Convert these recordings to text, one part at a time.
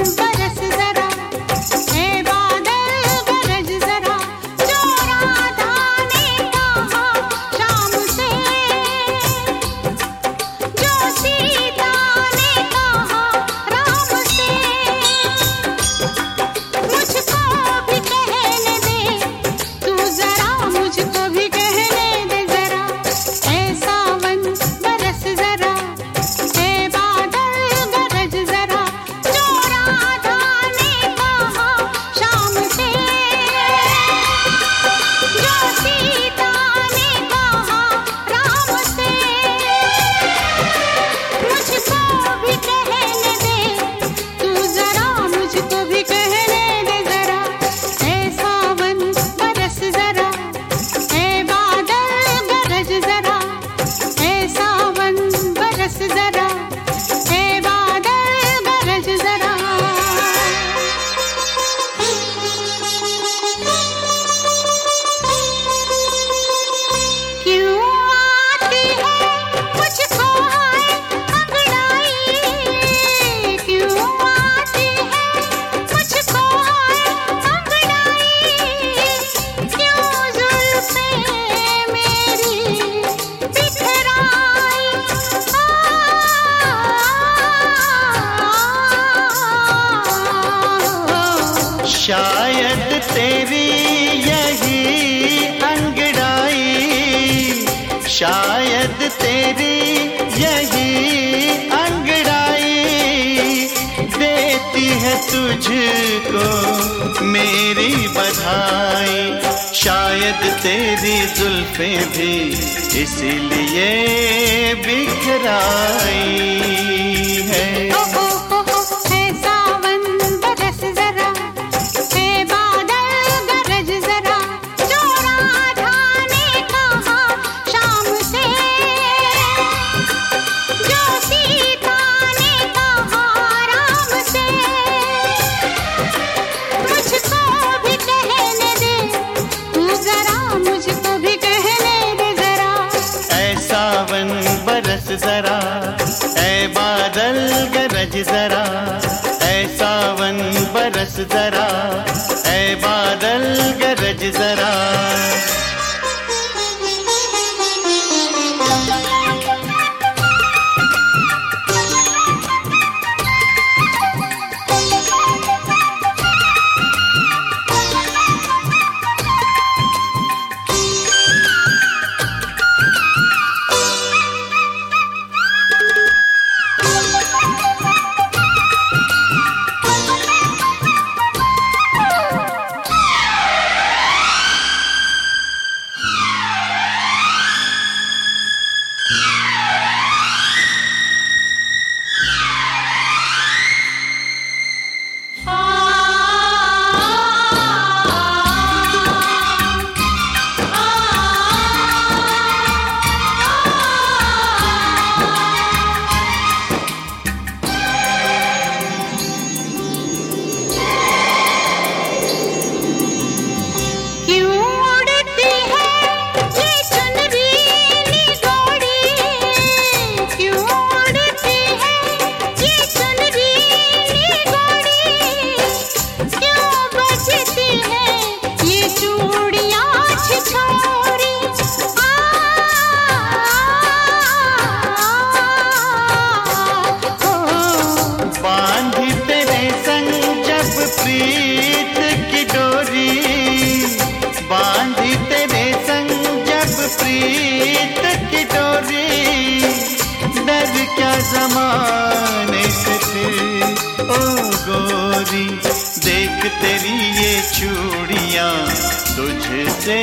बरस जरा, ए बादल गरज जरा, जो राधा ने कहा शाम से, जो सीता ने कहा राम से, मुझको भी कहने दे तू जरा, मुझको भी कहने दे जरा, ए सावन बरस जरा, ए बादल गरज जरा, जो राधा ने कहा शाम से, जो सीता ने कहा राम से, मुझको भी कहने दे तू जरा, मुझको भी कहने दे जरा, ए सावन बरस जरा, ए बादल गरज जरा, ए सावन बरस जरा, ए बादल गरज जरा। क्यों आती है मुझको है अंगड़ाई, क्यों आती है मुझको है अंगड़ाई, क्यों जुल्फे मेरी बिखराई, शायद तेरी यही अंगड़ाई, शायद तेरी यही अंगड़ाई देती है तुझको मेरी बधाई, शायद तेरी जुल्फे भी इसलिए बिखराई है। ओ है सावन बरस जरा, ए बादल गरज जरा, जो राधा ने कहा शाम से, जो सीता ने कहा राम से, मुझको भी कहने दे तू जरा, मुझको भी कहने दे जरा, ऐ सावन बरस जरा, ऐ बादल गरज जरा, ऐ सावन बरस जरा, ऐ बादल गरज जरा। क्यों उड़ती है ये चुनरी निगोड़ी, क्यों उड़ती है ये चुनरी निगोड़ी, क्यों बजती है ये चूड़ियां छिछोरी, बांधी तेरे संग जब प्रीत की डोरी, बांधी तेरे संग जब प्रीत की डोरी, डर क्या जमाने से फिर ओ गोरी, देख तेरी ये चूड़ियां तुझसे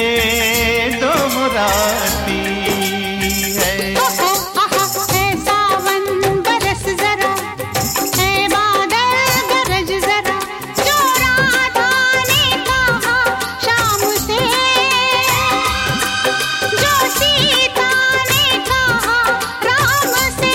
दोहराती है। है सावन बरस जरा, ए बादल गरज जरा, जो राधा ने कहा शाम से, जो सीता ने कहा राम से,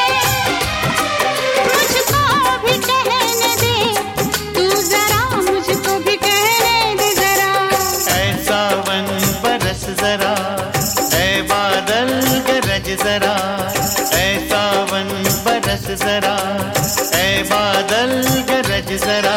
मुझको भी कहने दे तू जरा, मुझको भी कहने दे जरा, ऐ सावन बरस जरा, ऐ बादल गरज जरा, ऐ सावन बरस जरा, ऐ बादल गरज गरज जरा।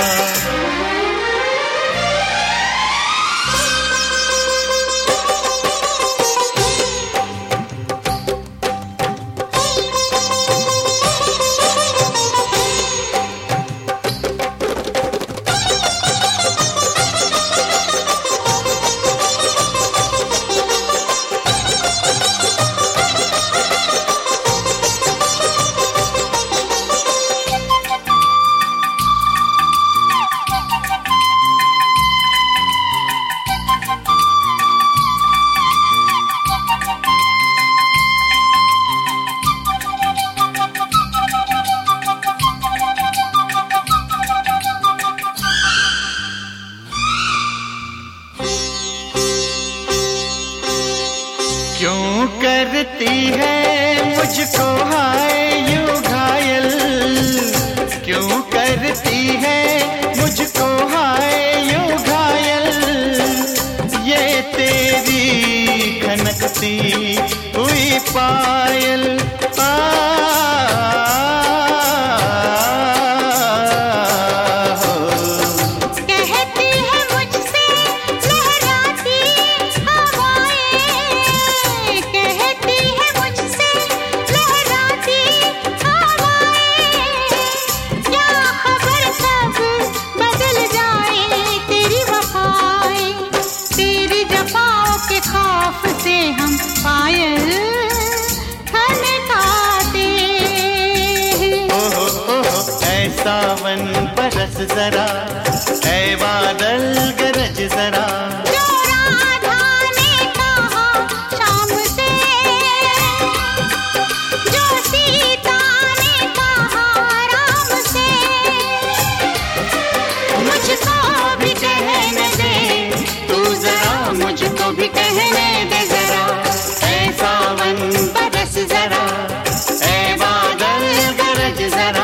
क्यों करती है मुझको हाय यूं घायल, क्यों करती है मुझको हाय यूं घायल, ये तेरी खनकती हुई पायल। सावन बरस जरा, ऐ बादल गरज जरा। जो राधा ने कहा शाम से, जो सीता ने कहा राम से, मुझको भी कहने दे तू जरा, मुझको भी कहने दे जरा। ऐ सावन बरस जरा, ऐ बादल गरज जरा।